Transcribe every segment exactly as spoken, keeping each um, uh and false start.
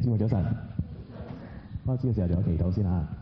姊妹早晨，開始嘅時候就有祈禱先啦。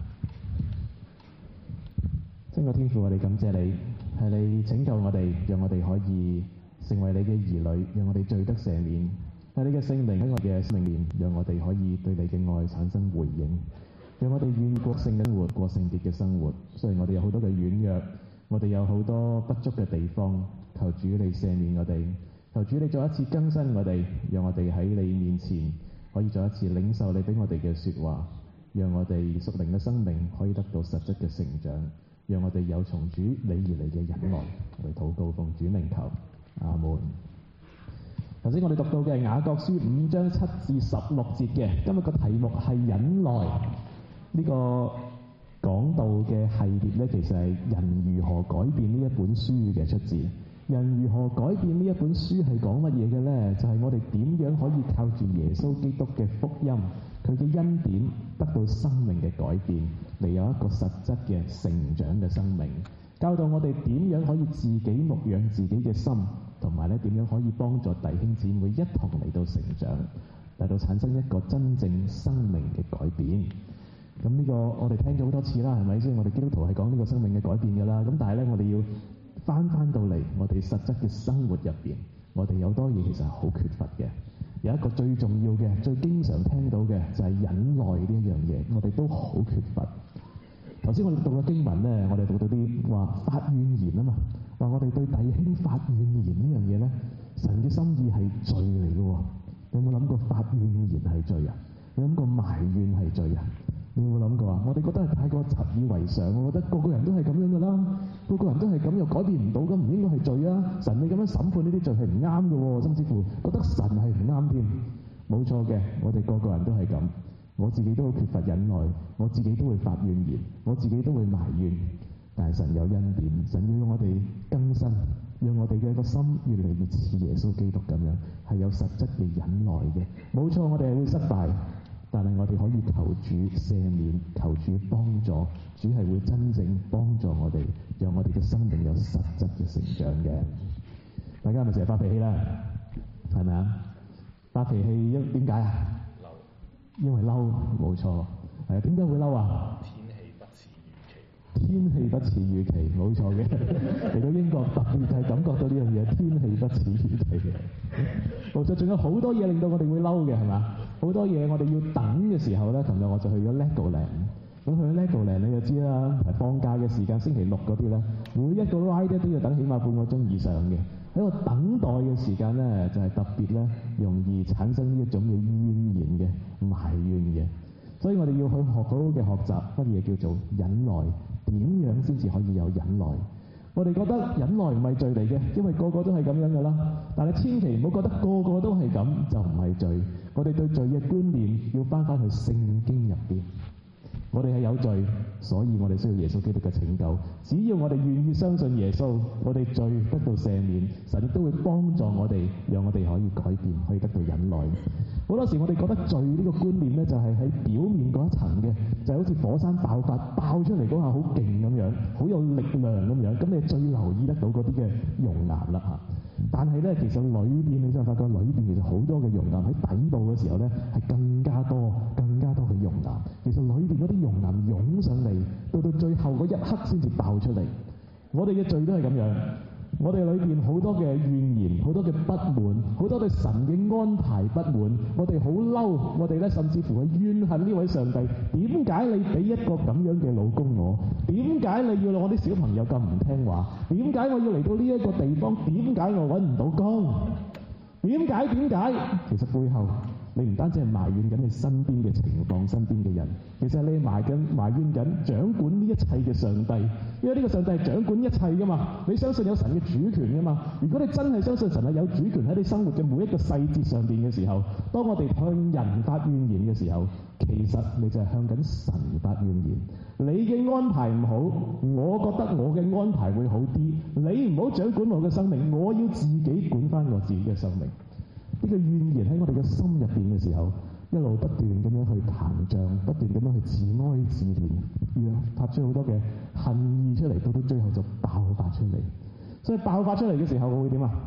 親愛天父，我哋感謝你，係你拯救我哋，讓我哋可以成為你嘅兒女，讓我哋罪得赦免。係你嘅聖靈喺我哋嘅生命面，讓我哋可以對你嘅愛產生回應，讓我哋願意過聖嘅生活，過聖潔嘅生活。雖然我哋有好多嘅軟弱，我哋有好多不足嘅地方，求主你赦免我哋，求主你再一次更新我哋，讓我哋喺你面前可以再一次領受你俾我哋嘅說話，讓我哋屬靈嘅生命可以得到實質嘅成長，讓我哋有從主你而嚟嘅忍耐。我哋禱告奉主名求，阿門。頭先我哋讀到嘅雅各書五章七至十六節嘅，今日個題目係忍耐。呢個講道嘅系列呢，其實係人如何改變呢一本書嘅出自。人如何改變呢一本書係講乜嘢嘅呢？就係、是、我哋點樣可以靠住耶穌基督嘅福音，佢嘅恩典得到生命嘅改變，嚟有一個實質嘅成長嘅生命。教導我哋點樣可以自己牧養自己嘅心，同埋咧點樣可以幫助弟兄姊妹一同嚟到成長，嚟到產生一個真正生命嘅改變。咁呢個我哋聽咗好多次啦，係咪？所以我哋基督徒係講呢個生命嘅改變㗎啦。咁但係咧，我哋要翻翻到嚟我哋實質嘅生活入邊，我哋有多嘢其實係好缺乏嘅。有一個最重要嘅、最經常聽到嘅就係忍耐呢一樣嘢，我哋都好缺乏。頭先我哋讀嘅經文咧，我哋讀到啲話發怨言啊嘛，話我哋對弟兄發怨言呢樣嘢咧，神嘅心意係罪嚟嘅喎。你有冇諗過發怨言係罪啊？你有冇諗過埋怨係罪啊？你有冇諗過啊？我哋覺得係太過習以為常，我覺得個個人都係咁樣噶啦，個個人都係咁又改變唔到，咁唔應該係罪啊！神你咁樣審判呢啲罪係唔啱嘅喎，甚至乎覺得神係唔啱添。冇錯嘅，我哋個個人都係咁，我自己都好缺乏忍耐，我自己都會發怨言，我自己都會埋怨。但係神有恩典，神要我哋更新，讓我哋嘅個心越嚟越似耶穌基督咁樣，係有實質嘅忍耐嘅。冇錯，我哋係會失敗。但係我哋可以求主赦免，求主幫助，主係會真正幫助我哋，讓我哋嘅生命有實質嘅成長嘅。大家係咪成日發脾氣啦？係咪啊？發脾氣因點解啊？嬲。因為嬲，冇錯。係啊，點解會嬲啊？天氣不似預期。天氣不似預期，冇錯嘅。嚟到英國特別係感覺到呢樣嘢，天氣不似預期嘅。冇錯，仲有好多嘢令到我哋會嬲嘅，係嘛？好多嘢我哋要等嘅時候咧，琴日我就去咗 Legoland。咁去 Legoland 你就知啦，放假嘅時間星期六嗰啲咧，每一個 ride 都要等起碼半個鐘以上嘅。喺個等待嘅時間咧，就係、是、特別咧容易產生呢一種嘅怨言嘅埋怨嘅。所以我哋要去學好嘅學習乜嘢叫做忍耐，點樣先至可以有忍耐。我哋覺得忍耐唔係罪嚟嘅，因為個個都係咁樣噶啦。但係千祈唔好覺得個個都係咁就唔係罪。我哋對罪嘅觀念要翻返去聖經入邊。我哋係有罪，所以我哋需要耶穌基督嘅拯救。只要我哋願意相信耶穌，我哋罪得到赦免，神亦都會幫助我哋，讓我哋可以改變，可以得到忍耐。好多時我哋覺得罪呢個觀念咧，就係、是、喺表面嗰一層嘅，就係、好似火山爆發爆出嚟嗰下好勁咁樣，好有力量咁樣。咁你最留意得到嗰啲嘅熔岩啦嚇。但係咧，其實裏邊你就發覺裏邊其實好多嘅熔岩，喺底部嘅時候咧，係更加多、更加多嘅熔岩。其實裏邊嗰啲熔岩湧上嚟，到到最後嗰一刻先至爆出嚟。我哋嘅罪都係咁樣。我哋裏邊好多嘅怨言，好多嘅不滿，好多對神嘅安排不滿，我哋好嬲，我哋咧甚至乎去怨恨呢位上帝，點解你俾一個咁樣嘅老公我？點解你要我啲小朋友咁唔聽話？點解我要嚟到呢一個地方？點解我揾唔到工？點解？點解？其實背後你唔單止係埋怨緊你身邊嘅情況、身邊嘅人，其實你埋緊埋怨緊掌管呢一切嘅上帝，因為呢個上帝係掌管一切噶嘛。你相信有神嘅主權噶嘛？如果你真係相信神係有主權喺你生活嘅每一個細節上邊嘅時候，當我哋向人發怨言嘅時候，其實你就係向緊神發怨言。你嘅安排唔好，我覺得我嘅安排會好啲。你唔好掌管我嘅生命，我要自己管翻我自己嘅生命。呢個怨言喺我哋嘅心入邊嘅時候，一路不斷咁樣去膨脹，不斷咁樣去自哀自憐，而發出好多嘅恨意出嚟，到到最後就爆發出嚟。所以爆發出嚟嘅時候，我會點啊？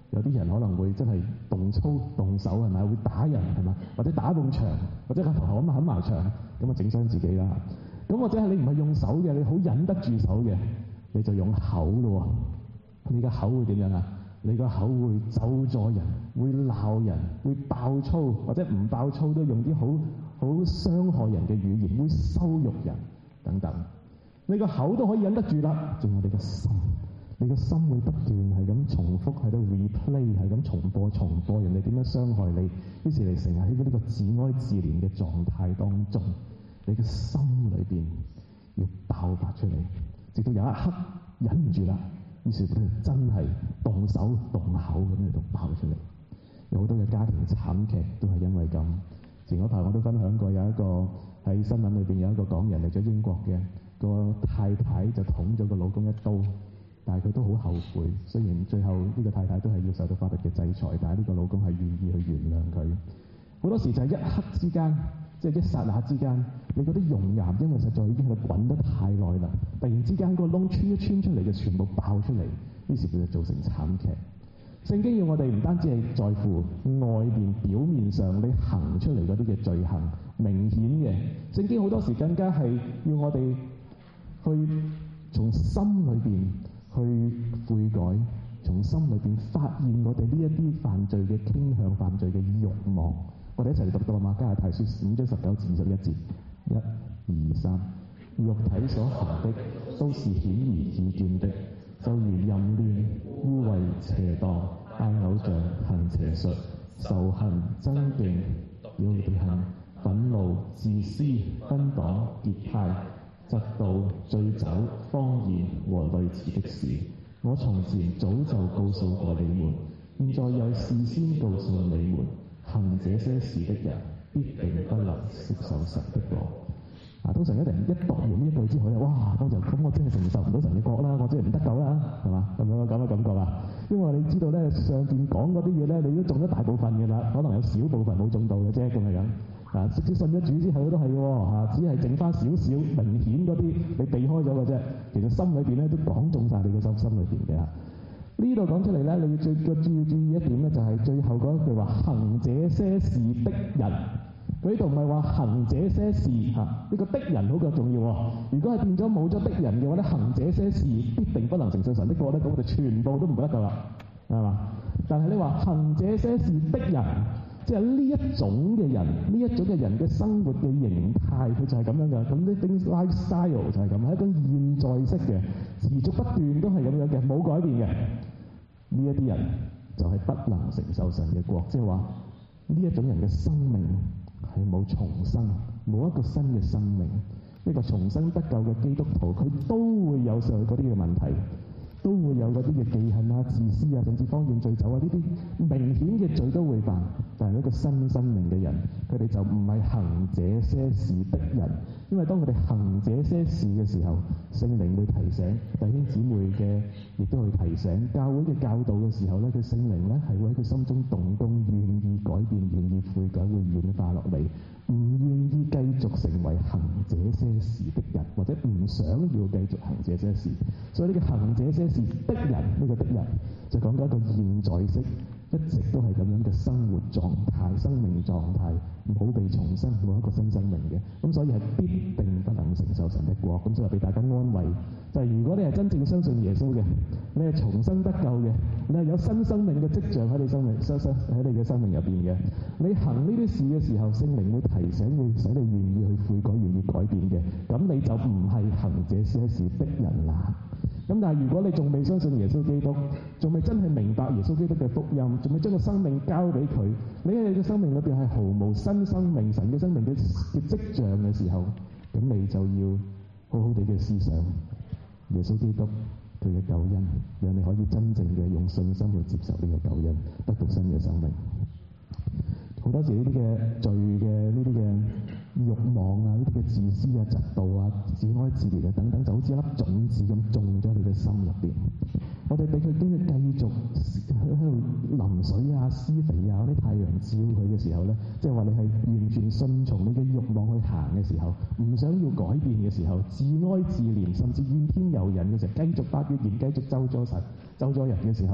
有啲人可能會真係動粗動手係咪？會打人係嘛？或者打埲牆，或者個頭冚冚埋牆，咁啊整傷自己啦。咁或者係你唔係用手嘅，你好忍得住手嘅，你就用口咯喎。你個口會點樣啊？你個口會咒詛人，會鬧人，會爆粗，或者唔爆粗都用啲好好傷害人嘅語言，會羞辱人等等。你個口都可以忍得住啦，仲有你個心。你個心會不斷係咁重複喺度 replay， 係咁重播重播人哋點樣傷害你，於是你成日喺呢個自哀自憐嘅狀態當中，你嘅心裏邊要爆發出嚟，直到有一刻忍唔住啦，於是佢真係動手動口咁喺度爆出嚟。有好多嘅家庭慘劇都係因為咁。前嗰排我都分享過，有一個喺新聞裏邊有一個港人嚟咗英國嘅，個太太就捅咗個老公一刀。但係佢都好後悔，雖然最後呢個太太都係要受到法律嘅制裁，但係呢個老公係願意去原諒佢。好多時就係一刻之間，即係一剎那之間，你嗰啲熔岩因為實在已經喺度滾得太耐啦，突然之間個窿穿一穿出嚟嘅全部爆出嚟，於是佢就造成慘劇。聖經要我哋唔單止係在乎外邊表面上你行出嚟嗰啲嘅罪行明顯嘅，聖經好多時更加係要我哋去從心裏邊去悔改，從心裏邊發現我哋呢一啲犯罪嘅傾向、犯罪嘅慾望。我哋一齊嚟讀到馬加太書五章十九至二十一節，一、二、三。肉體所行的都是顯而易見的，就如淫亂、污穢、邪蕩、拜偶像、行邪術、仇恨、爭競、妒恨、憤怒、自私、分黨、結派、嫉妒、醉酒、謊言和類似的事。我從前早就告訴過你們，現在又事先告訴你們，行這些事的人必定不能接受神的國。啊，通常一定一讀完呢一句之後咧，哇，咁就咁我真係承受唔到神嘅國啦，我真係唔得救啦，係嘛？咁樣咁嘅感覺啦。因為你知道咧，上邊講嗰啲嘢咧，你都中咗大部分嘅啦，可能有少部分冇中到嘅啫，咁係咁。啊，直至信咗主之後都係嘅喎，嚇，只係剩翻少少明顯嗰啲，你避開咗嘅啫。其實心裏邊咧都講中晒你個心心裏邊嘅。呢度講出嚟咧，你要最個注意注意一點咧，就係最後嗰一句話，行這些事的人。佢呢度唔係話行這些事嚇，呢個的人好夠重要喎。如果係變咗冇咗的人嘅話咧，行這些事必定不能承受神的國咧，咁我哋全部都唔得㗎啦，係嘛？但係你話行這些事的人，即係呢一種嘅人，呢一種嘅人嘅生活嘅形態，佢就係咁樣嘅。咁呢啲 lifestyle 就係咁，係一種現在式嘅，持續不斷都係咁樣嘅，冇改變嘅。呢一啲人就係不能承受神嘅國，即係話呢一種人嘅生命係冇重生，冇一個新嘅生命。呢個重生得救嘅基督徒，佢都會有上嗰啲嘅問題，都會有嗰啲嘅忌恨啊、自私啊，甚至荒宴醉酒啊，呢啲明顯嘅罪都會犯。但係一個新生命嘅人，佢哋就唔係行這些事的人，因為當佢哋行這些事嘅時候，聖靈會提醒弟兄姊妹嘅，亦都會提醒教會嘅教導嘅時候咧，佢聖靈咧係會喺佢心中動工，願意改變、願意悔改，會軟化落嚟，唔願意繼續成為行這些事的人，或者唔想要繼續行這些事。所以呢個行這些事的人，呢、這個的人就講到一個現在式，一直都係咁樣嘅生活狀態、生命狀態，冇被重生，冇一個新生命嘅。咁所以係必定不能承受神的國。咁所以俾大家安慰，就係、是、如果你係真正相信耶穌嘅，你係重生得救嘅，你係有新生命嘅跡象喺你生命、喺你嘅生命入邊嘅，你行呢啲事嘅時候，聖靈會提醒，會使你願意去悔改、願意改變嘅，咁你就唔係行這些事的人啦。咁但係如果你仲未相信耶穌基督，仲未真係明白耶穌基督嘅福音，仲未將個生命交俾佢，你喺你嘅生命裏邊係毫無新生命、神嘅生命嘅嘅跡象嘅時候，咁你就要好好地嘅思想耶穌基督佢嘅救恩，讓你可以真正嘅用信心去接受呢個救恩，得到新嘅生命。好多時呢啲嘅罪嘅呢啲嘅慾望啊，呢啲嘅自私啊、嫉妒啊、自哀自憐啊等等，就好似一粒種子咁種咗你嘅心入邊。我哋俾佢都要繼續喺度淋水啊、施肥啊、啲太陽照佢嘅時候咧，即係話你係完全順從你嘅慾望去行嘅時候，唔想要改變嘅時候，自哀自憐，甚至怨天尤人嘅時候，繼續發怨言、繼續咒詛神、咒詛人嘅時候，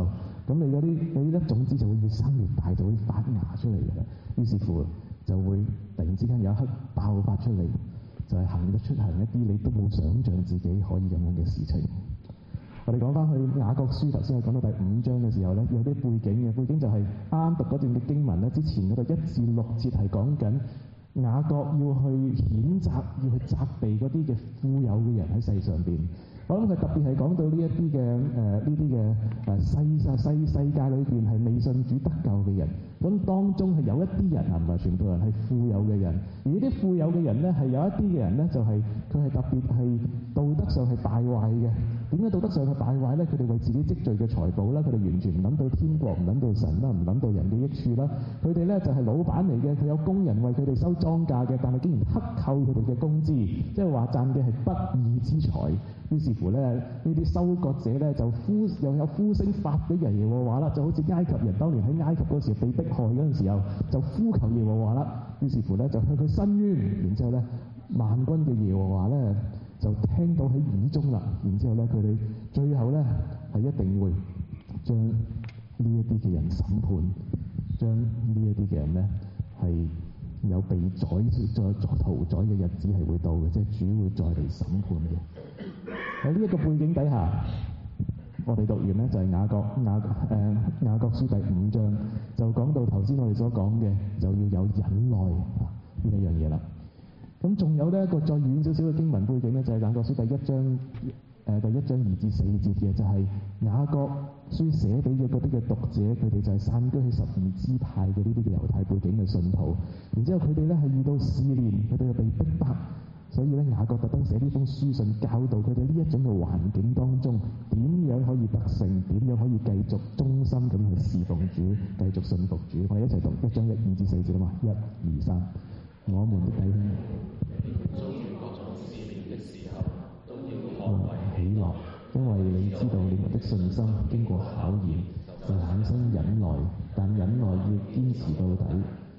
咁你嗰啲你啲種子就會越生越大，就會發芽出嚟嘅啦。於是乎就會突然之間有一刻爆發出嚟，就係、是、行得出行一啲你都冇想像自己可以咁樣嘅事情。我哋講翻去雅各書，頭先我講到第五章嘅時候咧，有啲背景嘅背景就係啱啱讀嗰段嘅經文咧，之前嗰度一至六節係講緊雅各要去譴責、要去責備嗰啲嘅富有嘅人喺世上邊。我諗佢特別係講到呢一啲嘅誒呢啲嘅誒世世世世界裏邊係未信主得救嘅人，咁當中係有一啲人啊，唔係全部人係富有嘅人，而呢啲富有嘅人咧係有一啲嘅人咧就係佢係特別係道德上係敗壞嘅。點解道德上係敗壞咧？佢哋為自己積聚嘅財寶啦，佢哋完全唔諗到天國，唔諗到神啦，唔諗到人嘅益處啦。佢哋咧就係老闆嚟嘅，佢有工人為佢哋收莊稼嘅，但係竟然克扣佢哋嘅工資，即係話賺嘅係不義之財。於是乎咧，呢啲收割者咧就呼又有呼聲發俾人耶和華啦，就好似埃及人當年喺埃及嗰時被迫害嗰陣時候，就呼求耶和華啦。於是乎咧就向佢申冤，然之後咧萬軍嘅耶和華咧就聽到喺耳中啦。然之後咧佢哋最後咧係一定會將呢一啲嘅人審判，將呢一啲嘅人咧係有被宰再屠宰嘅日子係會到嘅，即係主會再嚟審判嘅。喺呢一個背景底下，我哋讀完咧就係雅各雅誒雅各書第五章，就講到頭先我哋所講嘅，就要有忍耐呢一樣嘢啦。咁仲有呢一個再遠少少嘅經文背景咧，就係雅各書第一章誒、呃、第一章二至四節嘅，就係、是、雅各書寫俾嘅嗰啲嘅讀者，佢哋就係散居喺十二支派嘅呢啲嘅猶太背景嘅信徒。然之後佢哋咧係遇到試煉，佢哋又被逼迫。所以咧，雅各特登寫呢封書信，教導佢哋呢一種嘅環境當中，點樣可以得勝，點樣可以繼續忠心咁去侍奉主，繼續信服主。我哋一齊讀一章一二至四節啦嘛，一、二、三。我們的弟兄，遭遇各種試煉的時候，都要學為喜樂，因為你知道你們的信心經過考驗，就產生忍耐，但忍耐要堅持到底。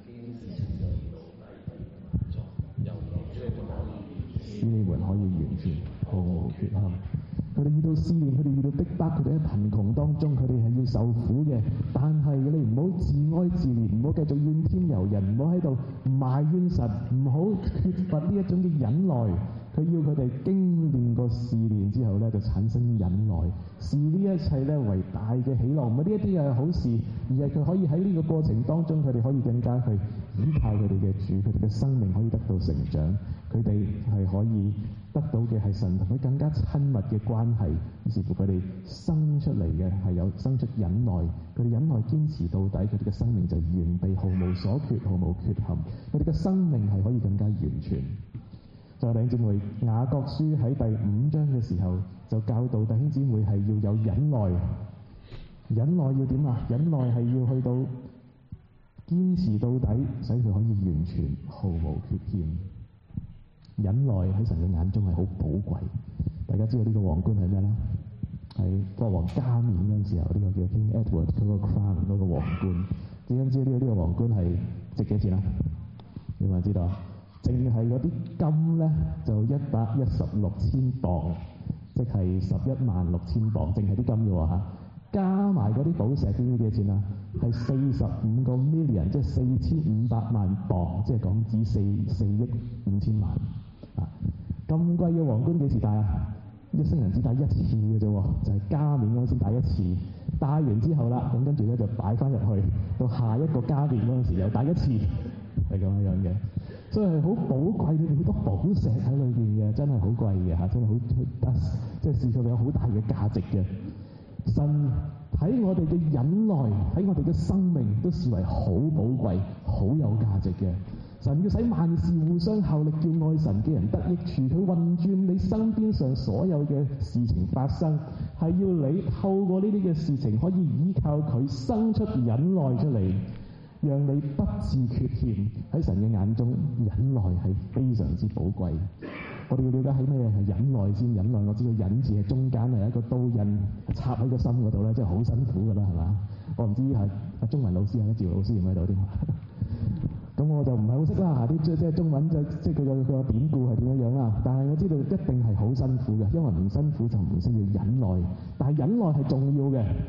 使你們可以完全毫無缺陷。佢哋遇到試煉，佢哋遇到逼迫，佢哋喺貧窮當中，佢哋係要受苦嘅。但係你唔好自哀自憐，唔好繼續怨天尤人，唔好喺度埋怨神，唔好缺乏呢一種嘅忍耐。佢要佢哋經歷過試煉之後咧，就產生忍耐，視呢一切咧為大嘅喜樂。唔係呢一啲係好事，而係佢可以喺呢個過程當中，佢哋可以更加去依靠佢哋嘅主，佢哋嘅生命可以得到成長。佢哋係可以得到嘅係神同佢更加親密嘅關係，於是乎佢哋生出嚟嘅係有生出忍耐，佢哋忍耐堅持到底，佢哋嘅生命就完備，毫無所缺，毫無缺陷，佢哋嘅生命係可以更加完全。在弟兄姊妹，雅各書喺第五章嘅時候就教導弟兄姊妹係要有忍耐，忍耐要點啊？忍耐係要去到堅持到底，使佢可以完全毫無缺欠。忍耐喺神嘅眼中係好寶貴。大家知道呢個皇冠係咩啦？係國王加冕嗰陣時候，呢、這個叫 King Edward 嗰個 crown 嗰個皇冠。點解知呢、這個呢、這個皇冠係值幾錢啊？有冇人知道？淨係嗰啲金咧就一百一十六千磅，即係十一萬六千磅，淨係啲金嘅喎嚇。加埋嗰啲寶石，知唔知幾多錢啊？係四十五個 million， 即係四千五百萬磅，即係港紙四四億五千萬。啊，咁貴嘅皇冠幾時戴啊？一生人只戴一次嘅啫喎，就係、是、加冕嗰陣先戴一次。戴完之後啦，咁跟住咧就擺翻入去，到下一個加冕嗰陣時又戴一次，係咁樣樣嘅。所以係好寶貴，裏面好多寶石喺裏邊嘅，真係好貴嘅嚇，真係好得，即係事實上有好大嘅價值嘅。神喺我哋嘅忍耐，喺我哋嘅生命都視為好寶貴、好有價值嘅。神要使萬事互相效力，叫愛神嘅人得益處。佢運轉你身邊上所有嘅事情發生，係要你透過呢啲嘅事情，可以依靠佢生出忍耐出嚟。讓你不致缺欠。喺神嘅眼中，忍耐係非常之寶貴。我哋要了解係咩係忍耐先？忍耐我知道忍字係中間係一個刀印插喺個心嗰度咧，即係好辛苦噶啦，係嘛？我唔知係阿中文老師啊，趙老師唔喺度添。咁我就唔係好識啦嚇，啲即即係中文即即佢個佢個典故係點樣樣啦。但係我知道一定係好辛苦嘅，因為唔辛苦就唔需要忍耐。但係忍耐係重要嘅。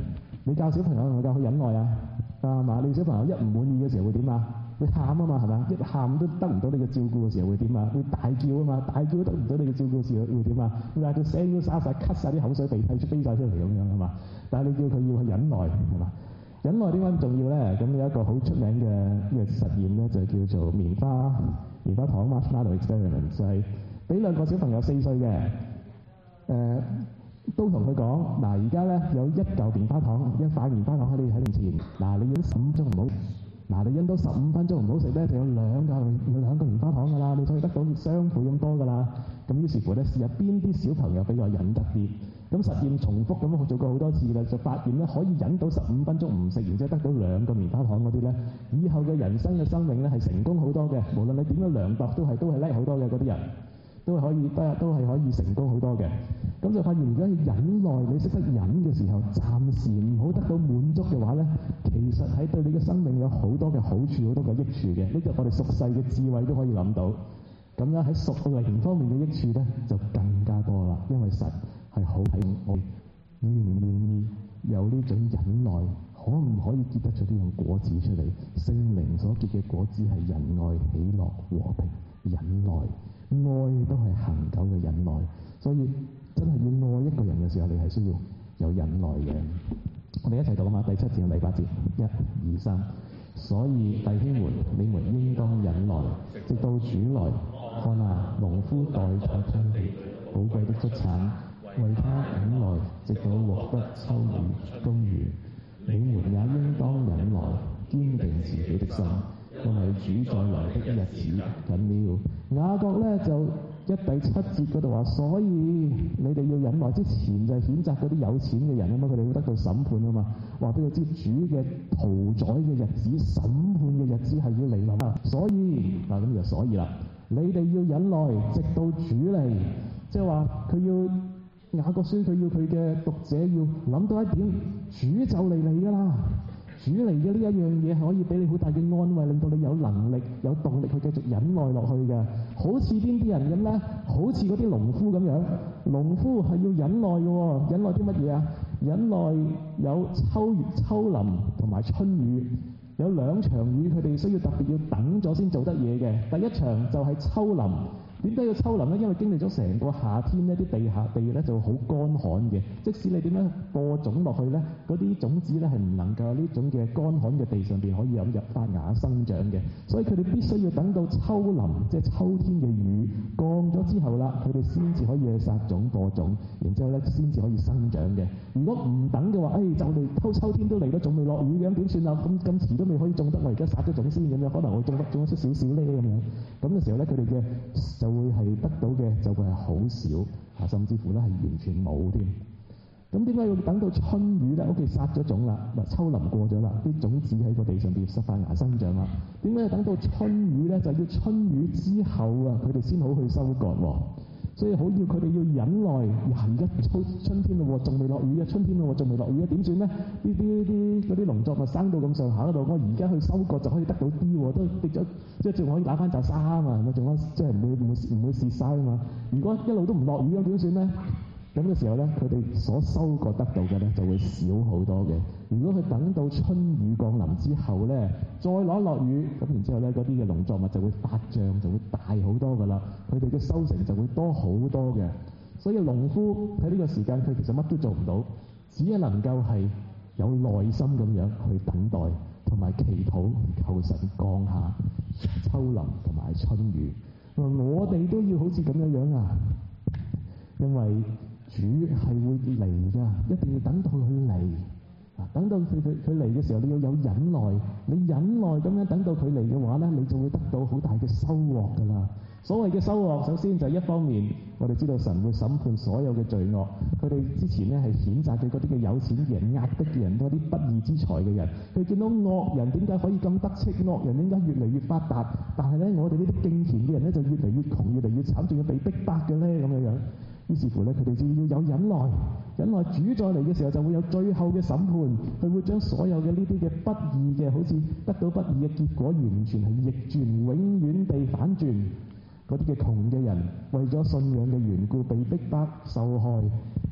你教小朋友係咪教佢忍耐啊？係嘛？你小朋友一唔滿意嘅時候會點啊？會喊啊嘛，係咪？一喊都得唔到你嘅照顧嘅時候會點啊？會大叫啊嘛，大叫都得唔到你嘅照顧嘅時候會點啊？會嗌到聲都沙晒，咳晒啲口水鼻涕出飛晒出嚟咁樣係嘛？但係你叫佢要去忍耐係嘛？忍耐點解咁重要咧？咁有一個好出名嘅呢個實驗咧，就叫做棉花棉花糖 Marshmallow Experiment， 就係俾兩個小朋友四歲嘅，誒、呃、都同佢講嗱，而家咧有一嚿棉花糖，一塊棉花糖喺你喺面前，嗱你忍十五分鐘唔好，嗱你忍到十五分鐘唔好食咧，就有兩嚿有兩個棉花糖㗎啦，你可以得到雙倍咁多㗎啦。咁於是乎咧，試下邊啲小朋友比較忍得啲。咁實驗重複咁做過好多次啦，就發現咧可以忍到十五分鐘唔食，然之後得到兩個棉花糖嗰啲咧，以後嘅人生嘅生命咧係成功好多嘅。無論你點樣量度，都係都係叻好多嘅嗰啲人，都係可以都都係可以成功好多嘅。咁就發現如果你忍耐，你識得忍嘅時候，暫時唔好得到滿足嘅話咧，其實喺對你嘅生命有好多嘅好處，好多嘅益處嘅。呢個我哋俗世嘅智慧都可以諗到。咁樣喺屬靈方面嘅益處咧，就更加多啦。因為神係好睇我願唔願意有呢種忍耐，可唔可以結得出呢種果子出嚟？聖靈所結嘅果子係仁愛、喜樂、和平、忍耐，愛都係恒久嘅忍耐。所以真係要愛一個人嘅時候，你係需要有忍耐嘅。我哋一齊讀啊嘛，第七節同第八節，一、二、三。所以弟兄們，你們應當忍耐，直到主來。看啊，農夫代他將寶貴的出產，為他忍耐，直到獲得秋雨冬雨。你們也應當忍耐，堅定自己的心，因為主再來的日子近了。雅各咧就一第七節嗰度話，所以你哋要忍耐。之前就係譴責嗰啲有錢嘅人啊嘛，佢哋會得到審判啊嘛。話俾佢知主嘅屠宰嘅日子、審判嘅日子係要嚟臨啊。所以嗱咁就所以啦。你哋要忍耐，直到主嚟，即係話佢要雅各書，佢要佢嘅讀者要諗到一點，主就嚟嚟㗎啦。主嚟嘅呢一樣嘢可以俾你好大嘅安慰，令到你有能力、有動力去繼續忍耐落去嘅。好似邊啲人咁咧？好似嗰啲農夫咁樣，農夫係要忍耐嘅喎。忍耐啲乜嘢啊？忍耐有秋月、秋霖同埋春雨。有兩場雨，佢哋需要特別要等咗先做得嘢嘅。第一場就係秋霖。點解要秋霖咧？因為經歷咗成個夏天呢，啲地下地咧就好乾旱嘅。即使你點樣播種落去咧，嗰啲種子咧係唔能夠喺呢種嘅乾旱嘅地上邊可以有入發芽生長嘅。所以佢哋必須要等到秋霖，即係秋天嘅雨降咗之後啦，佢哋先至可以去撒種播種，然之後咧先至可以生長嘅。如果唔等嘅話，誒、哎、就嚟秋秋天都嚟到，仲未落雨嘅，咁點算啊？咁咁遲都未可以種得，我而家撒咗種先咁樣，可能我種得種得出少少咧咁樣。咁嘅時候咧，佢哋嘅就會係得到嘅就會係好少啊，甚至乎咧係完全冇添。咁點解要等到春雨咧？屋企撒咗種啦，嗱秋霖過咗啦，啲種子喺個地上邊發芽生長啦。點解要等到春雨咧？就要春雨之後啊，佢哋先好去收割喎。所以好要佢哋要忍耐。而家春春天咯喎，仲未落雨啊！春天咯喎，仲未落雨啊！點算咧？呢啲啲嗰啲農作物生到咁上下嗰度，我而家去收割就可以得到啲喎，都跌咗，即係仲可以打翻紮沙啊嘛，仲可即係唔會唔會唔會蝕晒啊嘛。如果一路都唔落雨咁點算咧？咁嘅時候咧，佢哋所收割得到嘅咧就會少好多嘅。如果佢等到春雨降臨之後咧，再攞落雨，咁然之後咧嗰啲嘅農作物就會發脹，就會大好多噶啦。佢哋嘅收成就會多好多嘅。所以農夫喺呢個時間，佢其實乜都做唔到，只係能夠係有耐心咁樣去等待，同埋祈禱求神降下秋霖同埋春雨。我哋都要好似咁樣樣啊，因為主係會嚟㗎，一定要等到佢嚟。啊，等到佢佢佢嚟嘅時候，你要有忍耐。你忍耐咁樣等到佢嚟嘅話咧，你就會得到好大嘅收穫㗎啦。所謂嘅收穫，首先就係一方面，我哋知道神會審判所有嘅罪惡。佢哋之前咧係譴責佢嗰啲嘅有錢嘅人、壓迫嘅人、嗰啲不義之財嘅人。佢見到惡人點解可以咁得戚？惡人點解越嚟越發達？但係咧，我哋呢啲敬虔嘅人咧就越嚟越窮，越嚟越慘，仲要被逼迫嘅咧咁樣樣。於是乎咧，佢哋就要有忍耐，忍耐主再嚟嘅時候就會有最後嘅審判，佢會將所有嘅呢啲嘅不義嘅，好似得到不義嘅結果，完全係逆轉，永遠地反轉。嗰啲嘅窮嘅人為咗信仰嘅緣故被逼迫受害，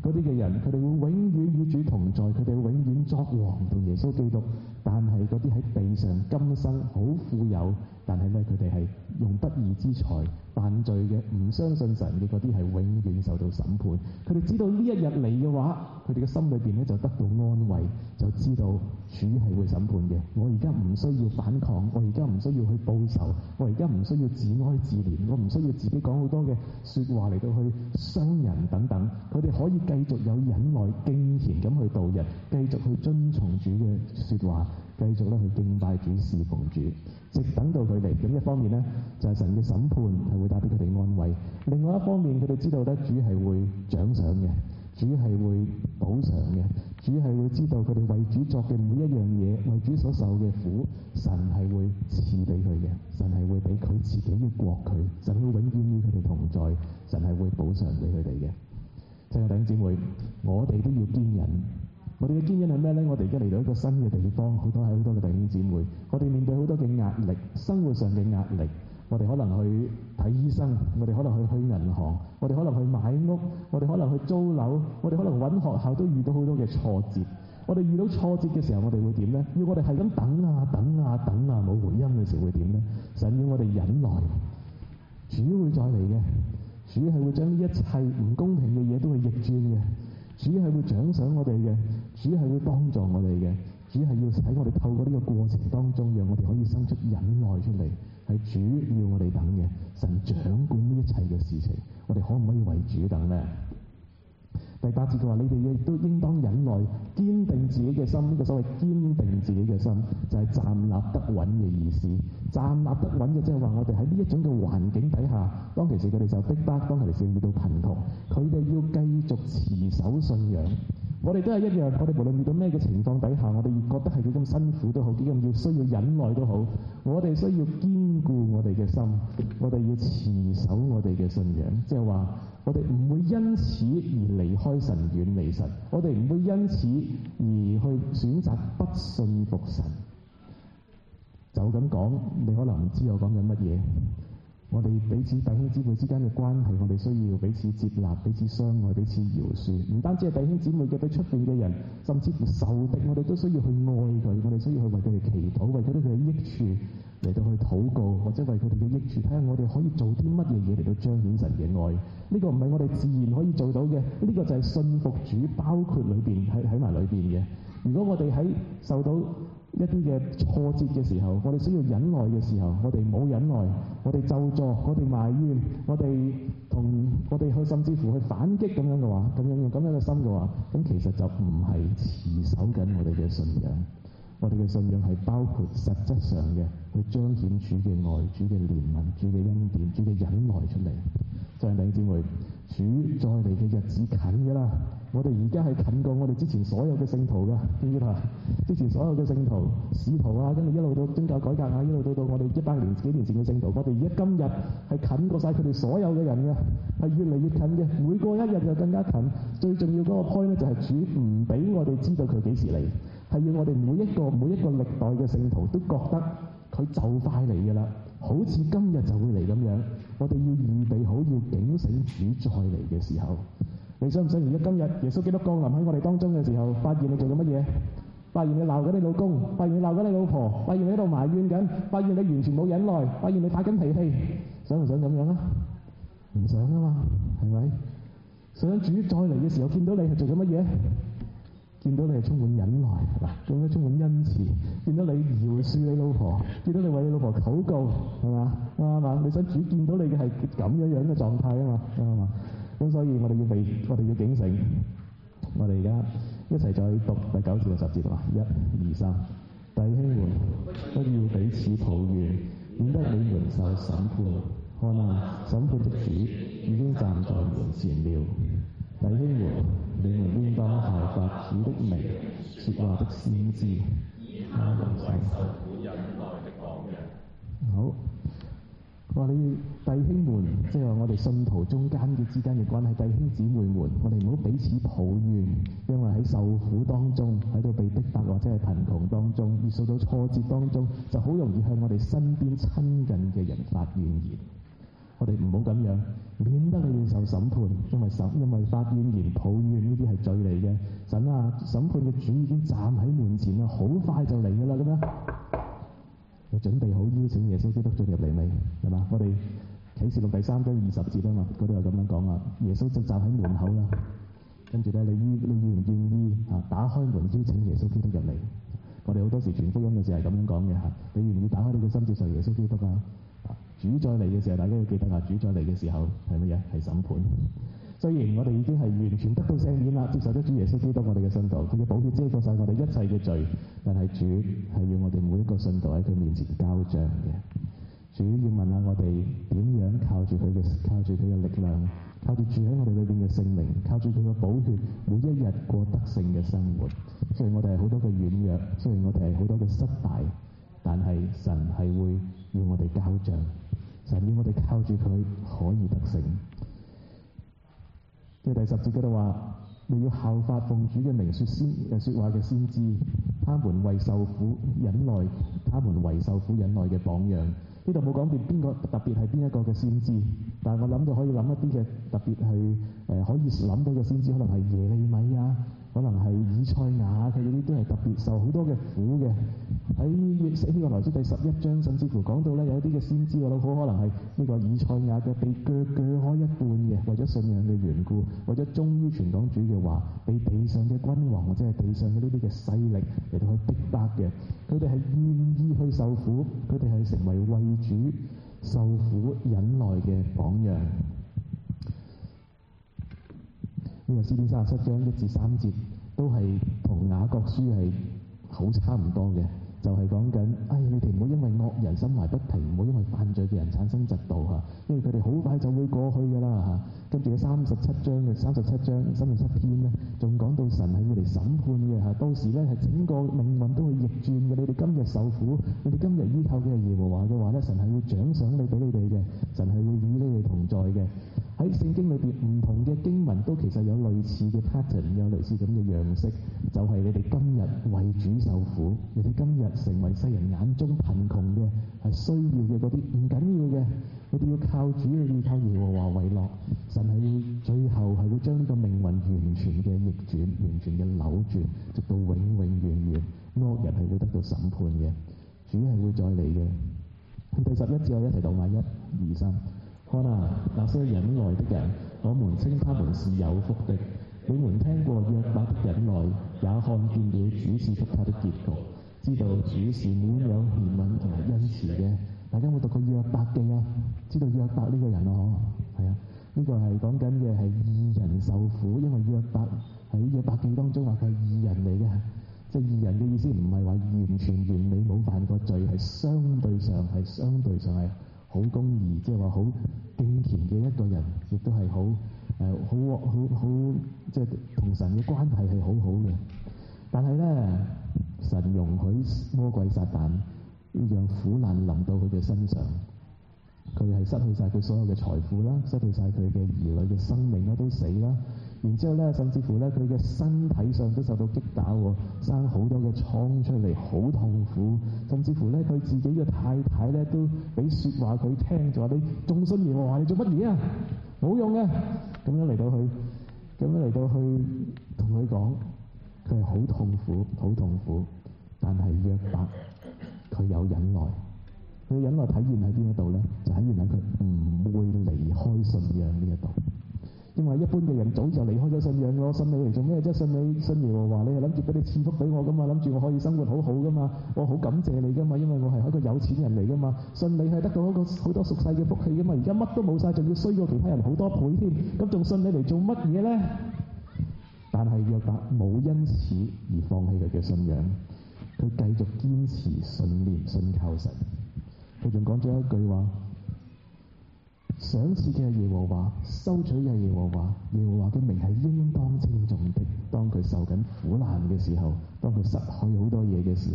嗰啲嘅人，佢哋會永遠與主同在，佢哋會永遠作王同耶穌基督。但係嗰啲喺地上今生好富有，但係咧佢哋係用不義之財犯罪嘅，唔相信神嘅嗰啲係永遠受到審判。佢哋知道呢一日嚟嘅話，佢哋嘅心裏邊咧就得到安慰，就知道主係會審判嘅。我而家唔需要反抗，我而家唔需要去報仇，我而家唔需要自哀自憐，我唔需要自己講好多嘅説話嚟到去傷人等等。佢哋可以繼續有忍耐、敬虔咁去度日，繼續去遵從主嘅説話，繼續咧去敬拜主、侍奉主，直等到佢嚟。咁一方面呢，就係、是、神嘅審判係會帶俾佢哋安慰；另外一方面，佢哋知道咧主係會獎賞嘅，主係會補償嘅，主係會知道佢哋為主作嘅每一樣嘢，為主所受嘅苦，神係會賜俾佢嘅，神係會俾佢自己嘅國佢，神會永遠與佢哋同在，神係會補償俾佢哋嘅。親愛弟兄姊妹，我哋都要堅忍。我哋嘅堅忍係咩呢？我哋而家嚟到一個新嘅地方，好多係好多嘅弟兄姊妹，我哋面對好多嘅壓力，生活上嘅壓力。我哋可能去睇醫生，我哋可能去去銀行，我哋可能去買屋，我哋可能去租樓，我哋可能揾學校都遇到好多嘅挫折。我哋遇到挫折嘅時候，我哋會點呢？要我哋係咁等啊等啊等啊冇回音嘅時候會點呢？神要我哋忍耐，主會再嚟嘅，主係會將呢一切唔公平嘅嘢都會逆轉嘅。主係會獎賞我哋嘅，主係會幫助我哋嘅，主係要使我哋透過呢個過程當中，讓我哋可以生出忍耐出嚟。係主要我哋等嘅，神掌管呢一切嘅事情，我哋可唔可以為主等呢？第八節佢話：你哋亦都應當忍耐，堅定自己嘅心。呢、這個所謂堅定自己嘅心，就係、是、站立得穩嘅意思。站立得穩嘅即係話，我哋喺呢一種嘅環境底下，當其時佢哋受逼迫，當其時遇到貧窮，佢哋要繼續持守信仰。我哋都係一樣，我哋無論遇到咩嘅情況底下，我哋覺得係幾咁辛苦都好，幾咁要需要忍耐都好，我哋需要堅固我哋嘅心，我哋要持守我哋嘅信仰，即係話我哋唔會因此而離開神、遠離神，我哋唔會因此而去選擇不信服神。就咁講，你可能唔知我講緊乜嘢。我哋彼此弟兄姊妹之間嘅關係，我哋需要彼此接納、彼此相愛、彼此饒恕。唔單止係弟兄姊妹嘅，對出邊嘅人，甚至乎仇敵，我哋都需要去愛佢，我哋需要去為佢哋祈禱，為佢哋嘅益處嚟到去禱告，或者為佢哋嘅益處睇下我哋可以做啲乜嘢嘢嚟到彰顯神嘅愛。呢、這個唔係我哋自然可以做到嘅，呢、這個就係信服主，包括裏邊喺喺埋裏邊嘅。如果我哋喺受到一啲嘅挫折嘅時候，我哋需要忍耐嘅時候，我哋冇忍耐，我哋咒詛，我哋埋怨，我哋同我哋去甚至乎去反擊咁樣嘅話，咁樣用咁樣嘅心嘅話，咁其實就唔係持守緊我哋嘅信仰。我哋嘅信仰係包括實質上嘅去彰顯主嘅愛、主嘅憐憫、主嘅恩典、主嘅忍耐出嚟。弟兄姊妹，主再嚟嘅日子近㗎啦！我哋而家係近過我哋之前所有嘅聖徒㗎，知唔知道？之前所有嘅聖徒、使徒啊，跟住一路到宗教改革啊，一路到到我哋一百年幾年前嘅聖徒，我哋而家今日係近過晒佢哋所有嘅人嘅，係越嚟越近嘅，每過一日就更加近。最重要嗰個 point 咧，就係主唔俾我哋知道佢幾時嚟，係要我哋每一個每一個歷代嘅聖徒都覺得佢就快嚟㗎啦。好似今日就會嚟咁樣，我哋要預備好，要警醒主再嚟嘅時候。你想唔想？而家今日耶穌基督降臨喺我哋當中嘅時候，發現你做緊乜嘢？發現你鬧緊你老公，發現你鬧緊你老婆，發現你喺度埋怨緊，發現你完全冇忍耐，發現你發緊脾氣，想唔想咁樣啊？唔想啊嘛，係咪？想主再嚟嘅時候，見到你係做緊乜嘢？見到你係充滿忍耐，嗱，咁樣充滿恩慈；見到你饒恕你老婆，見到你為你老婆禱告，係嘛？啱嘛？你想主見到你嘅係咁樣樣嘅狀態啊嘛？啱嘛？咁所以我哋要被，我哋要警醒。我哋而家一齊再讀第九至第十節啦，一、二、三。弟兄們，不要彼此抱怨，免得你們受審判。看啊，審判的主已經站在門前了。弟兄們，你們應當效法主的名說話的先知，他們是受苦忍耐的榜樣。好，話你弟兄們，即係話我哋信徒中間嘅之間嘅關係，弟兄姊妹們，我哋唔好彼此抱怨，因為喺受苦當中，喺度被逼迫或者係貧窮當中，而受到挫折當中，就好容易向我哋身邊親近嘅人發怨言。 我哋唔好咁樣，免得你哋受審判，因為審因為發怨言、抱怨呢啲係罪嚟嘅。神啊，審判嘅主已經站喺門前啦，好快就嚟㗎啦，咁樣你準備好邀請耶穌基督進入嚟未？係嘛？我哋啟示錄第三章二十節啊嘛，嗰度有咁樣講啊，耶穌就站喺門口啦。跟住咧，你願你願唔願意啊？打開門邀請耶穌基督入嚟？我哋好多時傳福音嘅時候係咁樣講嘅嚇，你願唔願意打開你嘅心接受耶穌基督啊？主再嚟嘅時候，大家要記得啊！主再嚟嘅時候係乜嘢？係審判。雖然我哋已經係完全得到赦免啦，接受咗主耶穌基督我哋嘅信徒，佢嘅寶血遮過晒我哋一切嘅罪，但係主係要我哋每一個信徒喺佢面前交賬嘅。主要問下我哋點樣靠住佢嘅靠住佢嘅力量，靠住住喺我哋裏邊嘅聖靈，靠住佢嘅寶血，每一日過得勝嘅生活。雖然我哋係好多嘅軟弱，雖然我哋係好多嘅失敗，但係神係會要我哋交賬。神要我哋靠住佢可以得勝。即係第十節嗰度話，你要效法奉主嘅名説先誒説話嘅先知，他們為受苦忍耐，他們為受苦忍耐嘅榜樣。呢度冇講掂邊個特別係邊一個嘅先知，但係我諗到可以諗一啲嘅特別係誒、呃、可以諗到嘅先知，可能係耶利米啊，可能係以賽亞，佢哋呢啲都係特別受好多嘅苦嘅。喺寫呢個來書第十一章，甚至乎講到咧有一啲嘅先知，我諗好可能係呢個以賽亞嘅被鋸鋸開一半嘅，為咗信仰嘅緣故，為咗忠於傳講主嘅話，被地上嘅君王或者係地上嘅呢啲嘅勢力嚟到去逼迫嘅，佢哋係願意去受苦，佢哋係成為為主受苦忍耐嘅榜樣。呢個詩篇三十七章一至三節都係同雅各書係好差唔多嘅，就係講緊，哎，你哋唔好因為惡人心懷不平，唔好因為犯罪嘅人產生嫉妒嚇，因為佢哋好快就會過去㗎啦嚇。跟住三十七章嘅三十七章三十七篇咧，仲講到神係會嚟審判嘅嚇，到時咧係整個命運都會逆轉嘅。你哋今日受苦，你哋今日依靠嘅係耶和華嘅話咧，神係會獎賞你俾你哋嘅，神係會與你哋同在嘅。喺聖經裏邊唔同嘅經文都其實有類似嘅 pattern， 有類似咁嘅樣式，就係、是、你哋今日為主受苦，你哋今日成為世人眼中貧窮嘅係需要嘅嗰啲唔緊要嘅，你哋要靠主，你哋要靠耶和華為樂。神係會最後係會將呢個命運完全嘅逆轉，完全嘅扭轉，直到永永遠遠，惡人係會得到審判嘅，主係會再嚟嘅。第十一節我一齊讀下，一、二、三。看啊，那些忍耐的人，我們稱他們是有福的。你們聽過約伯的忍耐，也看見了主賜給他的結局，知道主是滿有憐憫同埋恩慈嘅。大家有冇讀過約伯記啊？知道約伯呢個人啊？嗬，係啊，呢、這個係講緊嘅係義人受苦，因為約伯喺約伯記當中話佢係義人嚟嘅，即係義人嘅意思唔係話完全完美冇犯過罪，係相對上係相對上係好公義，即係話好敬虔嘅一個人，亦都係好誒好好好，即係同神嘅關係係好好嘅。但係咧，神容許魔鬼撒旦讓苦難臨到佢嘅身上，佢係失去晒佢所有嘅財富啦，失去晒佢嘅兒女嘅生命啦，都死啦。然之後咧，甚至乎咧，佢嘅身體上都受到擊打喎，生好多嘅瘡出嚟，好痛苦。甚至乎咧，佢自己嘅太太咧都俾説話佢聽，就話你仲信耶和華，你做乜嘢啊？冇用嘅。咁樣嚟到去，咁樣嚟到去同佢講，佢係好痛苦，好痛苦。但係約伯佢有忍耐，佢忍耐體現喺邊一度咧？就體現喺佢唔會離開信仰呢一度。因為一般嘅人早就離開咗信仰，我信你嚟做咩啫？信你信耶和華，你係諗住俾你賜福俾我噶嘛？諗住我可以生活好好噶嘛？我好感謝你噶嘛？因為我係一個有錢人嚟噶嘛？信你係得到一個好多屬世嘅福氣噶嘛？而家乜都冇晒，仲要衰過其他人好多倍添，咁仲信你嚟做乜嘢咧？但係約伯冇因此而放棄佢嘅信仰，佢繼續堅持信念、信靠神。佢仲講咗一句話：賞賜嘅係耶和華，收取嘅係耶和華。耶和華嘅名係應當稱頌的。當佢受緊苦難嘅時候，當佢失去好多嘢嘅時候，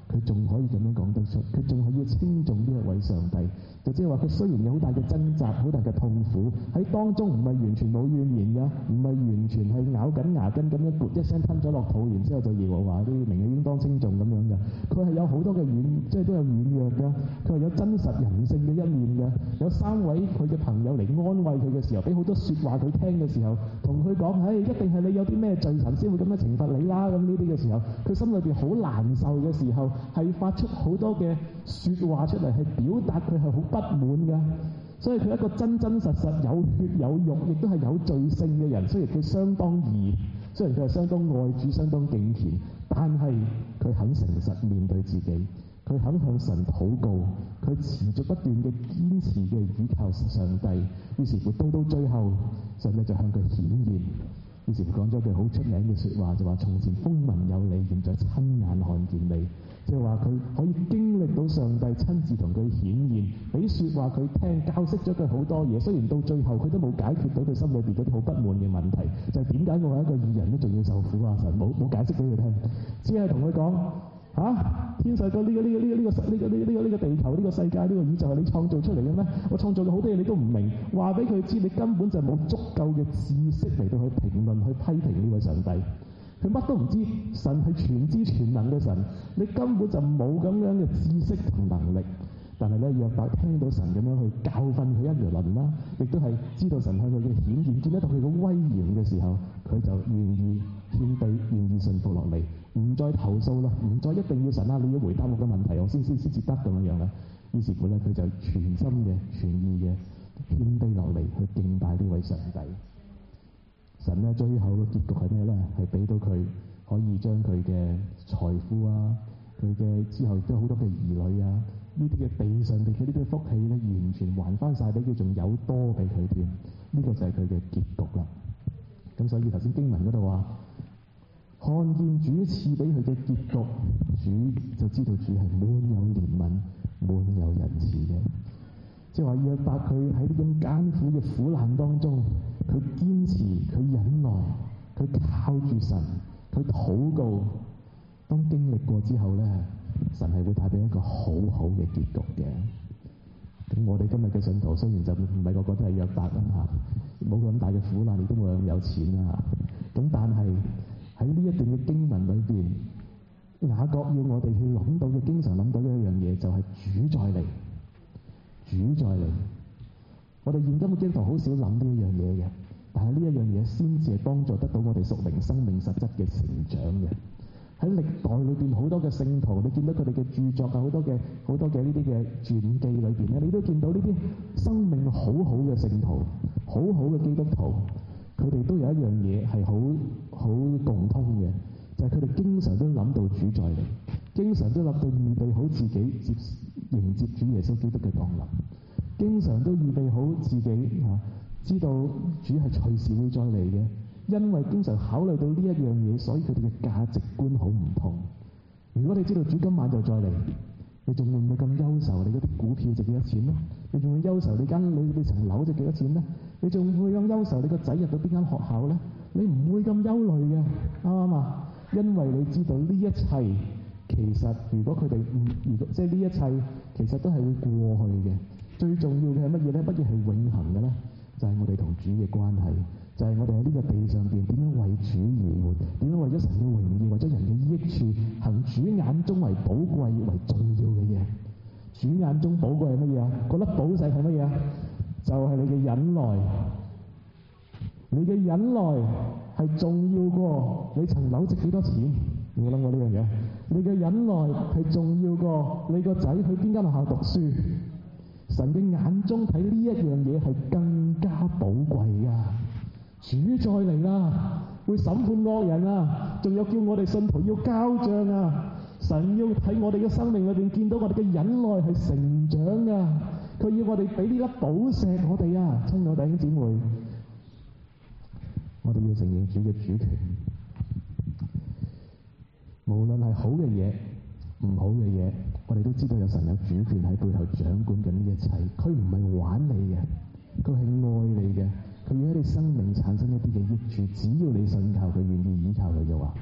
佢仲可以咁樣講得出，佢仲係要稱頌呢一位上帝。就即係話佢雖然有好大嘅掙扎，好大嘅痛苦喺當中，唔係完全冇怨言㗎，唔係完全係咬緊牙根咁樣撥一聲吞咗落肚，然之後就耶和華啲名氣應當稱頌咁樣㗎。佢係有好多嘅軟，即係都有軟弱㗎。佢係有真實人性嘅一面㗎。有三位佢嘅朋友嚟安慰佢嘅時候，俾好多説話佢聽嘅時候，同佢講：唉、哎，一定係你有啲咩罪，神先會咁樣懲罰你啦。咁呢啲嘅時候，佢心裏邊好難受嘅時候，係發出好多嘅説話出嚟，係表達佢係好不滿㗎。所以佢一個真真實實有血有肉，亦都係有罪性嘅人。雖然佢相當義，雖然佢係相當愛主、相當敬虔，但係佢肯誠實面對自己，佢肯向神禱告，佢持續不斷嘅堅持嘅倚靠上帝。於是乎到到最後，上帝就向佢顯現。於是乎講咗句好出名嘅説話，就話：從前風聞有你，現在親眼看見你。即係話佢可以經歷到上帝親自同佢顯現，俾説話佢聽，教識咗佢好多嘢。雖然到最後佢都冇解決到佢心裏邊嗰啲好不滿嘅問題，就係點解我係一個義人都仲要受苦啊？神冇冇解釋俾佢聽，只係同佢講：嚇、啊，天上個呢個呢個呢個呢個呢個呢個呢個地球呢個世界呢個宇宙係你創造出嚟嘅咩？我創造咗好多嘢你都唔明，話俾佢知你根本就冇足夠嘅知識嚟到去評論去批評呢位上帝。佢乜都唔知，神係全知全能嘅神，你根本就冇咁樣嘅知識同能力。但係咧，約伯聽到神咁樣去教訓佢一輪啦，亦都係知道神向佢嘅顯現，見得到佢嘅威嚴嘅時候，佢就願意謙卑，願意信服落嚟，唔再投訴啦，唔再一定要神啊，你要回答我嘅問題，我先先先至得咁樣樣啦。於是乎咧，佢就全心嘅、全意嘅謙卑落嚟，去敬拜呢位上帝。神咧最後嘅結局係咩咧？係俾到佢可以將佢嘅財富啊，佢嘅之後都好多嘅兒女啊，呢啲嘅地上邊嘅呢啲福氣咧，完全還翻晒俾佢，仲有多俾佢添。呢、這個就係佢嘅結局啦。咁所以頭先經文嗰度話，看見主賜俾佢嘅結局，主就知道主係滿有憐憫、滿有仁慈嘅。即係話約伯佢喺呢種艱苦嘅苦難當中，佢堅持，佢忍耐，佢靠住神，佢禱告。當經歷過之後咧，神係會帶俾一個好好嘅結局嘅。咁我哋今日嘅信徒雖然就唔係個個都係約伯啦嚇，冇咁大嘅苦難，亦都冇咁有錢啦嚇。咁但係喺呢一段嘅經文裏邊，雅各要我哋去諗到嘅，經常諗到嘅一樣嘢就係主再嚟。主再嚟，我哋現今嘅基督徒好少諗呢一樣嘢嘅，但係呢一樣嘢先至係幫助得到我哋屬靈生命實質嘅成長嘅。喺歷代裏邊好多嘅聖徒，你見到佢哋嘅著作啊，好多嘅好多嘅呢啲嘅傳記裏邊咧，你都見到呢啲生命好好嘅聖徒，好好嘅基督徒，佢哋都有一樣嘢係好好共通嘅，就係佢哋經常都諗到主再嚟，經常都諗到預備好自己接迎接主耶穌基督嘅降臨，經常都預備好自己嚇、啊，知道主係隨時會再嚟嘅。因為經常考慮到呢一樣嘢，所以佢哋嘅價值觀好唔同。如果你知道主今晚就再嚟，你仲會唔會咁憂愁？你嗰啲股票值幾多錢咧？你仲會憂愁你間你你層樓值幾多錢咧？你仲會咁憂愁你個仔入到邊間學校咧？你唔會咁憂慮嘅，啱唔啱啊？因為你知道呢一切其實如果佢哋唔如果即係呢一切其實都係會過去嘅。最重要嘅係乜嘢咧？乜嘢係永恆嘅咧？就係、是、我哋同主嘅關係。就係我哋喺呢個地上邊點樣為主而活，點樣為咗神嘅榮耀，為咗人嘅益處，行主眼中為寶貴、為重要嘅嘢。主眼中寶貴係乜嘢啊？嗰粒寶石係乜嘢啊？就係、是、你嘅忍耐。你嘅忍耐係重要過你層樓值幾多錢。你有冇諗過呢樣嘢？你嘅忍耐係重要過你個仔去邊間學校讀書。神嘅眼中睇呢一樣嘢係更加寶貴噶。主再嚟啦，會審判惡人啊，仲有叫我哋信徒要交賬啊！神要喺我哋嘅生命裏邊見到我哋嘅忍耐係成長啊！佢要我哋俾呢粒寶石我哋啊！親愛弟兄姊妹，我哋要承認主嘅主權，無論係好嘅嘢、唔好嘅嘢，我哋都知道有神有主權喺背後掌管緊呢一切。佢唔係玩你嘅，佢係愛你嘅。佢要喺你生命產生一啲嘅益處，只要你信靠佢，願意依靠佢嘅話，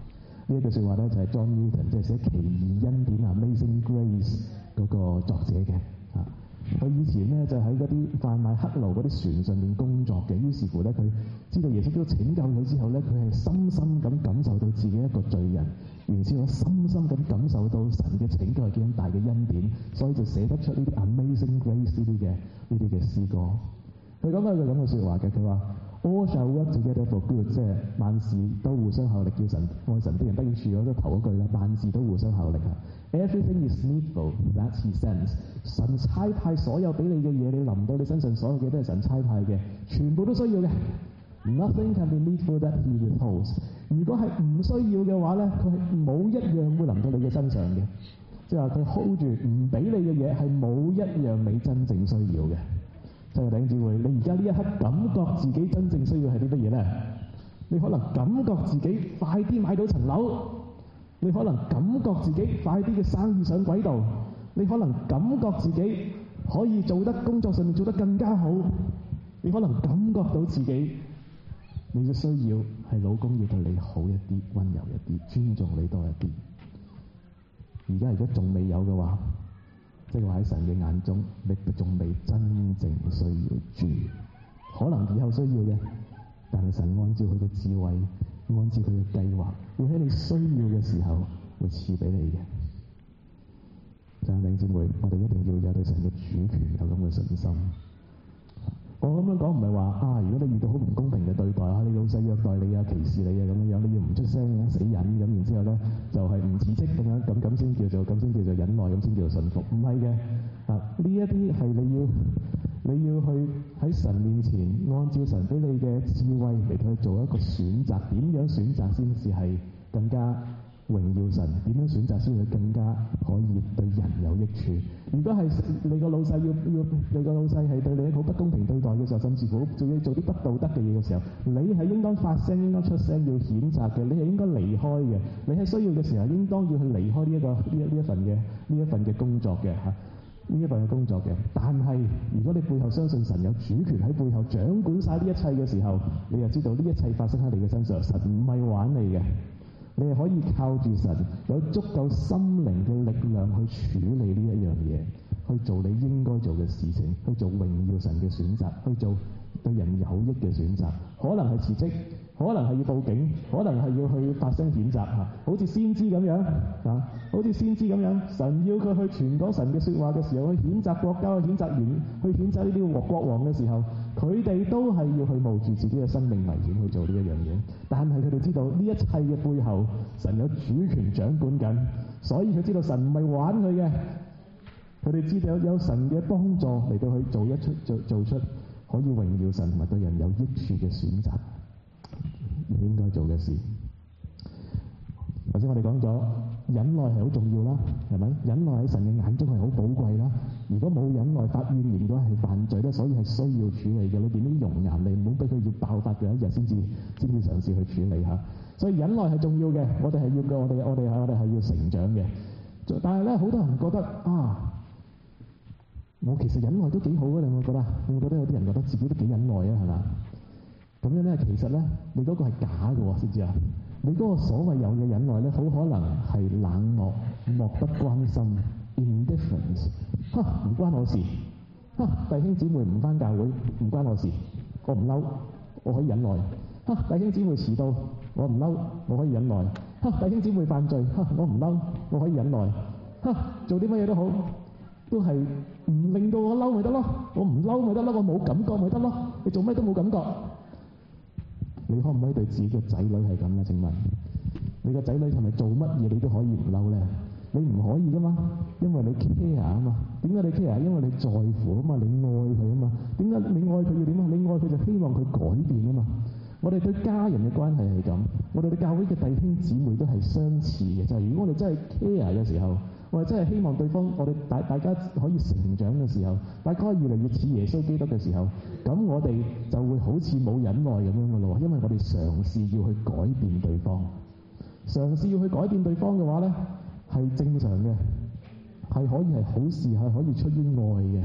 呢一句説話咧就係 John Newton， 即係寫《奇異恩典》Amazing Grace 嗰個作者嘅啊。佢以前咧就喺嗰啲販賣黑奴嗰啲船上面工作嘅，於是乎咧佢知道耶穌都拯救佢之後咧，佢係深深咁感受到自己一個罪人，然之後深深咁感受到神嘅拯救係幾咁大嘅恩典，所以就寫得出呢啲 Amazing Grace 呢啲嘅呢啲嘅詩歌。佢講緊一句咁嘅説話嘅，佢話 All shall work together for good， 即係萬事都互相效力，叫神愛神的人得益處。我都頭嗰句啦，萬事都互相效力啊。Everything is needful that He sends。神差派所有俾你嘅嘢，你臨到你身上所有嘅都係神差派嘅，全部都需要嘅。Nothing can be needful that He withholds。如果係唔需要嘅話咧，佢係冇一樣會臨到你嘅身上嘅，即係話佢 hold 住唔俾你嘅嘢係冇一樣你真正需要嘅。就係弟兄姊妹，你而家呢一刻感覺自己真正需要係啲乜嘢咧？你可能感覺自己快啲買到層樓，你可能感覺自己快啲嘅生意上軌道，你可能感覺自己可以做得工作上面做得更加好，你可能感覺到自己你嘅需要係老公要對你好一啲、溫柔一啲、尊重你多一啲。而家如果仲未有嘅話，即係話喺神嘅眼中，你仲未真正需要住，可能以後需要嘅，但係神按照佢嘅智慧，按照佢嘅計劃，會喺你需要嘅時候會賜俾你嘅。弟兄姊妹，我哋一定要有對神嘅主權有咁嘅信心。我咁樣講唔係話啊，如果你遇到好唔公平嘅對待啊，你老細虐待你啊、歧視你啊咁樣樣，你要唔出聲啊、死忍咁，然之後咧就係、是、唔辭職咁樣，咁咁先叫做咁先叫做忍耐，咁先叫做順服。唔係嘅啊，呢一啲係你要你要去喺神面前，按照神俾你嘅智慧嚟去做一個選擇，點樣選擇先至係更加榮耀神？點樣選擇先會更加可以對人有益處？如果係你個老細要要你個老細係對你好不公平對待嘅時候，甚至乎仲要做啲不道德嘅嘢嘅時候，你係應該發聲、應該出聲要譴責嘅，你係應該離開嘅。你喺需要嘅時候，應當要去離開呢、這、一個呢一呢一份嘅呢一份嘅工作嘅嚇，呢一份嘅工作嘅。但係如果你背後相信神有主權喺背後掌管晒呢一切嘅時候，你就知道呢一切發生喺你嘅身上，神唔係玩你嘅。你係可以靠住神有足夠心靈嘅力量去處理呢一樣嘢，去做你應該做嘅事情，去做榮耀神嘅選擇，去做對人有益嘅選擇。可能係辭職，可能係要報警，可能係要去發聲譴責嚇，好似先知咁樣啊，好似先知咁樣，神要佢去傳講神嘅説話嘅時候，去譴責國家，去譴責完，去譴責呢啲國王嘅時候，佢哋都係要去冒住自己嘅生命危險去做呢一樣嘢。但係佢哋知道呢一切嘅背後，神有主權掌管緊，所以佢知道神唔係玩佢嘅。佢哋知道有神嘅幫助嚟到去做一出做做出可以榮耀神同埋對人有益處嘅選擇，你應該做嘅事。頭先我哋講咗忍耐係好重要啦，係咪？忍耐喺神嘅眼中係好寶貴啦。如果冇忍耐發怨言，如果係犯罪咧，所以係需要處理嘅。裏邊啲熔岩你唔好俾佢要爆發嘅一日先至先至嘗試去處理嚇。所以忍耐係重要嘅，我哋係要嘅，我哋我哋係我哋係要成長嘅。但係咧，好多人覺得啊，我其實忍耐都幾好嘅，你有冇覺得？你有冇覺得有啲人覺得自己都幾忍耐啊？係嘛？咁樣咧，其實咧，你嗰個係假嘅喎，知唔知啊？你嗰個所謂有嘅忍耐咧，好可能係冷漠、漠不關心 （indifference）。嚇，唔關我事。嚇，弟兄姊妹唔返教會，唔關我事。我唔嬲，我可以忍耐。嚇，弟兄姊妹遲到，我唔嬲，我可以忍耐。嚇，弟兄姊妹犯罪，嚇，我唔嬲，我可以忍耐。嚇，做啲乜嘢都好，都係唔令到我嬲咪得咯。我唔嬲咪得咯，我冇感覺咪得咯。你做咩都冇感覺。你可唔可以對自己嘅仔女係咁咧？請問你個仔女係咪做乜嘢你都可以唔嬲咧？你唔可以噶嘛，因為你 care 啊嘛。點解你 care？因為你在乎啊嘛，你愛佢啊嘛。點解你愛佢要點啊？你愛佢就希望佢改變啊嘛。我哋對家人嘅關係係咁，我哋對教會嘅弟兄姊妹都係相似嘅。就係、是、如果我哋真係 care 嘅時候，我哋真係希望對方，我哋大大家可以成長嘅時候，大家越嚟越似耶穌基督嘅時候，咁我哋就會好似冇忍耐咁樣嘅咯。因為我哋嘗試要去改變對方，嘗試要去改變對方嘅話咧，係正常嘅，係可以係好事，係可以出於愛嘅。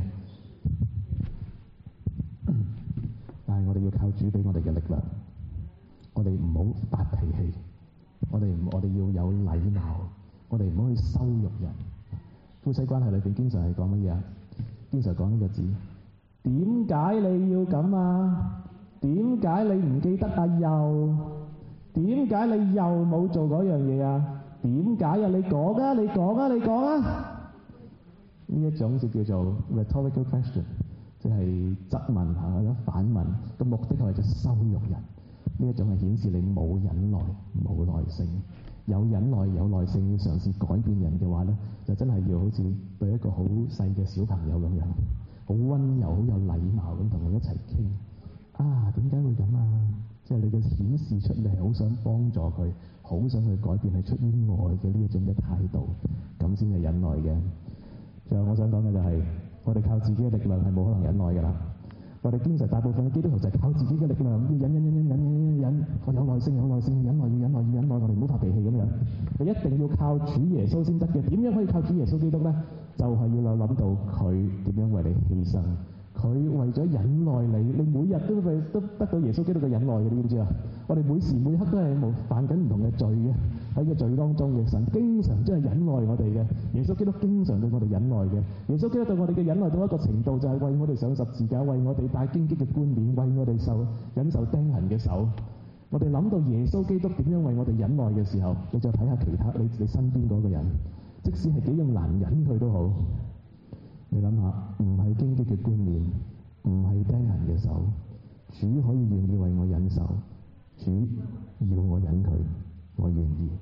但係我哋要靠主俾我哋嘅力量，我哋唔好發脾氣， 我哋唔，我哋要有禮貌，我哋唔好去羞辱人。夫妻關係裏邊經常係講乜嘢啊？經常講呢個字，點解你要咁啊？點解你唔記得啊？又點解你又冇做嗰樣嘢啊？點解啊？你講啊！你講啊！你講啊！呢一種就叫做 rhetorical question， 即係質問下或者反問，個目的係為咗羞辱人。呢一種係顯示你冇忍耐、冇耐性。有忍耐、有耐性要嘗試改變人嘅話咧，就真係要好似對一個好細嘅小朋友咁樣，好溫柔、好有禮貌咁同佢一齊傾。啊，點解會咁啊？即係你嘅顯示出你係好想幫助佢，好想去改變，係出於愛嘅呢一種嘅態度，咁先係忍耐嘅。最後我想講嘅就係、是，我哋靠自己嘅力量係冇可能忍耐㗎啦。我哋經常大部分嘅基督徒就係靠自己嘅力量，要忍忍忍忍忍忍忍，我有耐性有耐性，忍耐要忍耐要忍耐，我哋唔好發脾氣咁樣。你一定要靠主耶穌先得嘅。點樣可以靠主耶穌基督咧？就係、是、要有諗到佢點樣為你犧牲。佢為咗忍耐你，你每日都會都得到耶穌基督嘅忍耐嘅，你知唔知啊？我哋每時每刻都係冇犯緊唔同嘅罪嘅，喺個罪當中嘅。神經常真係忍耐我哋嘅，耶穌基督經常對我哋忍耐嘅。耶穌基督對我哋嘅忍耐到一個程度，就係為我哋上十字架，為我哋戴荊棘嘅冠冕，為我哋受忍受釘痕嘅手。我哋諗到耶穌基督點樣為我哋忍耐嘅時候，你再睇下其他你你身邊嗰個人，即使係幾咁難忍佢都好。你諗下，唔係荊棘嘅冠冕，唔係釘痕嘅手，主可以願意為我忍受，主要我忍佢，我願意。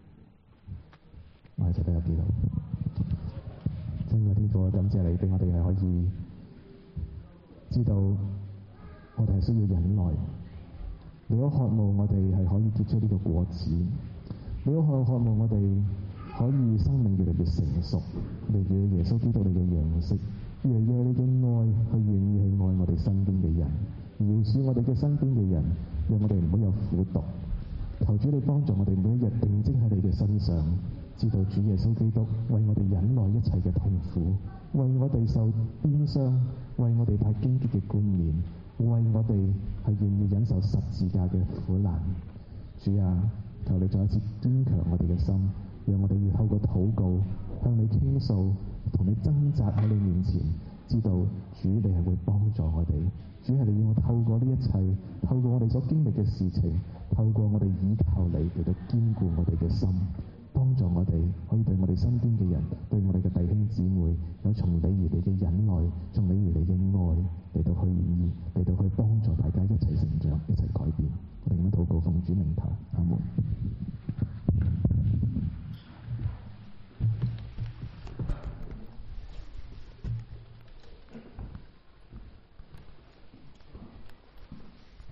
我哋就睇下記錄。真嘅天父，感謝你俾我哋係可以知道，我哋係需要忍耐。你好渴望我哋係可以結出呢個果子，你好渴渴望我哋可以生命越嚟越成熟，嚟到耶穌基督你嘅樣式，越嚟越你嘅愛去願意去愛我哋身邊嘅人，饒恕我哋嘅身邊嘅人，讓我哋唔好有苦毒。求主你幫助我哋每一日定睛喺你嘅身上，知道主耶穌基督為我哋忍耐一切嘅痛苦，為我哋受鞭傷，為我哋戴荊棘嘅冠冕，為我哋係願意忍受十字架嘅苦難。主啊，求你再一次堅強我哋嘅心，讓我哋要透過禱告向你傾訴，同你掙扎喺你面前，知道主你係會幫助我哋。主係你要我透過呢一切，透過我哋所經歷嘅事情，透過我哋依靠你嚟到堅固我哋嘅心，幫助我哋可以對我哋身邊嘅人，對我哋嘅弟兄姊妹有從你而嚟嘅忍